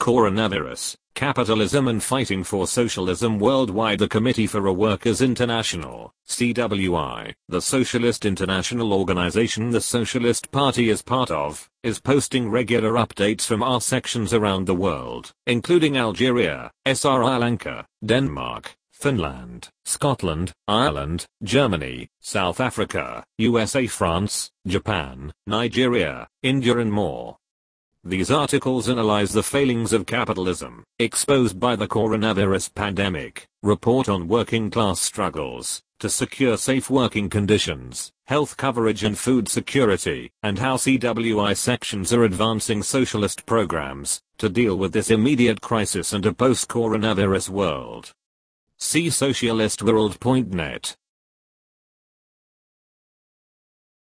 Coronavirus, Capitalism and Fighting for Socialism Worldwide. The Committee for a Workers International, CWI, the Socialist International Organization the Socialist Party is part of, is posting regular updates from our sections around the world, including Algeria, Sri Lanka, Denmark, Finland, Scotland, Ireland, Germany, South Africa, USA, France, Japan, Nigeria, India and more. These articles analyze the failings of capitalism, exposed by the coronavirus pandemic, report on working class struggles to secure safe working conditions, health coverage and food security, and how CWI sections are advancing socialist programs to deal with this immediate crisis and a post-coronavirus world. See socialistworld.net.